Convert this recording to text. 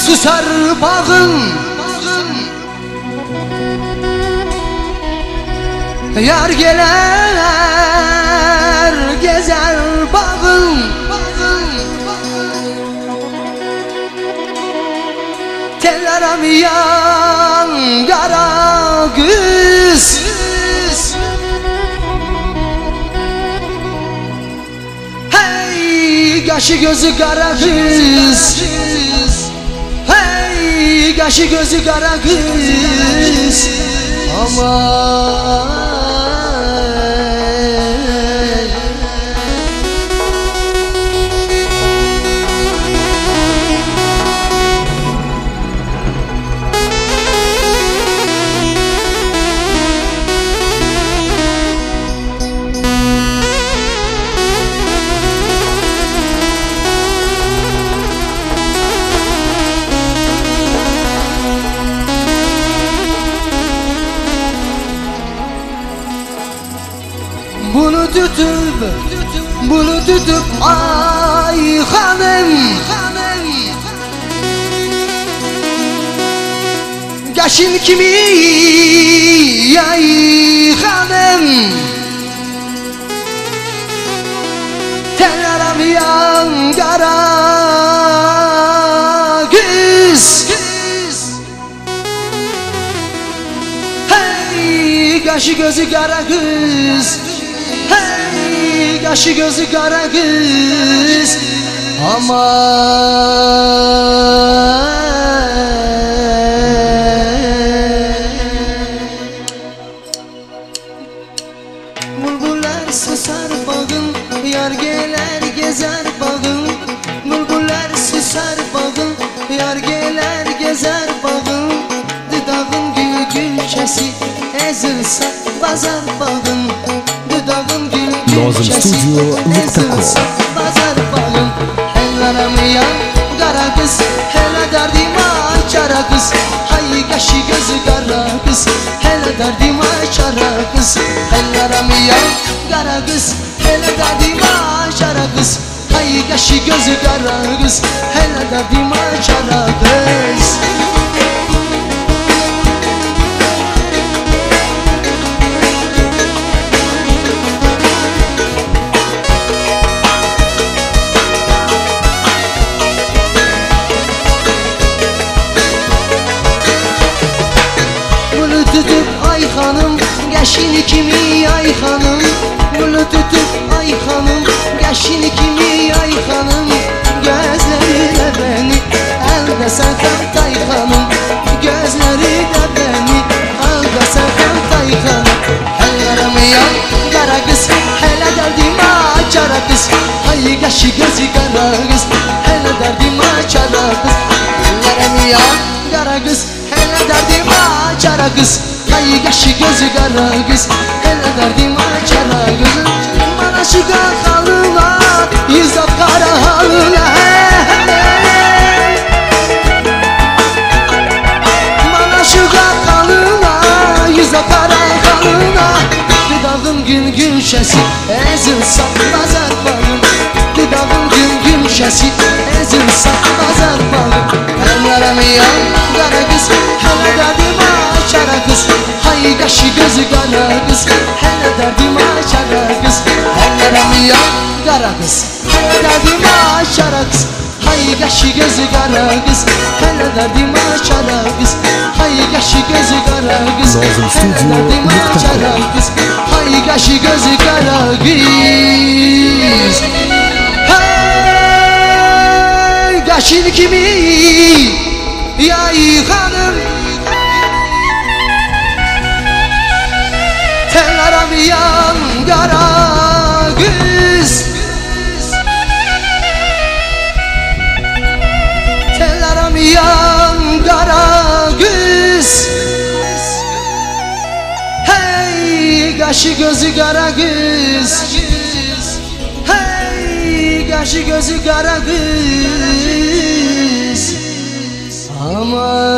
susar bağın. Yar gelir gezer bağın. Tel aramayan kara kız. Hey kaşı gözü kara kız. Hey kaşı gözü kara kız. Aman. Bunu tutup ay hanım, Kaşın kimi ay hanım, tel aramayan kara kız. Hey kaşı gözü kara kız. Hey kaşı gözü kara kız. Aman. Bulbuller susar bağın, yar gelir gezer bağın. Bulbuller susar bağın, yar gelir gezer bağın. Dudağın gül gülçesi ezilse bazar bağın. Dudağın gül gülçesi ezilse bazar bağın. El aramayan kara kız, hele derdimi açara kız. Hay kaşı gözü kara kız, hele derdimi açara kız. El aramayan kara kız, hele derdimi açara kız. Hay kaşı gözü kara kız, hele derdimi açara kız. Ay hanım, yaşını kimi ay hanım. Bunu tutup ay hanım, yaşını kimi ay hanım. Gözleriyle beni elde sakın ay hanım. Gözleriyle beni elde sakın ay hanım. El aramayan kara kız, hele derdimi açara kız. Ay yaşı gözü kara kız, hele derdimi açara kız. El aramayan kara kız, hele derdimi açara kız. Ay yaşı gözü kara kız, hele derdimi açara kız. Bana şıka halına, yüzde kara halına. Bana şıka halına, yüzde kara halına. Dudağın gün gülşesi, ezilse bazar bağın. Dudağın gün gülşesi, ezilse bazar bağın. El aramayan kara kız, hele derdimi açara kız. Hay kaşı gözü kara kız, hele derdimi açara kız. El aramayan kara kız, hele derdimi açara kız. Hay kaşı gözü kara kız, hele derdimi açara kız. Hay kaşı gözü kara kız, hele derdimi açara kız. Hay kaşı gözü kara kız. Hey kaşın kimi yay hanım. Tel aramayan kara kız. Tel aramayan kara kız. Hey kaşı gözü kara kız. Hey kaşı gözü kara kız. Aman.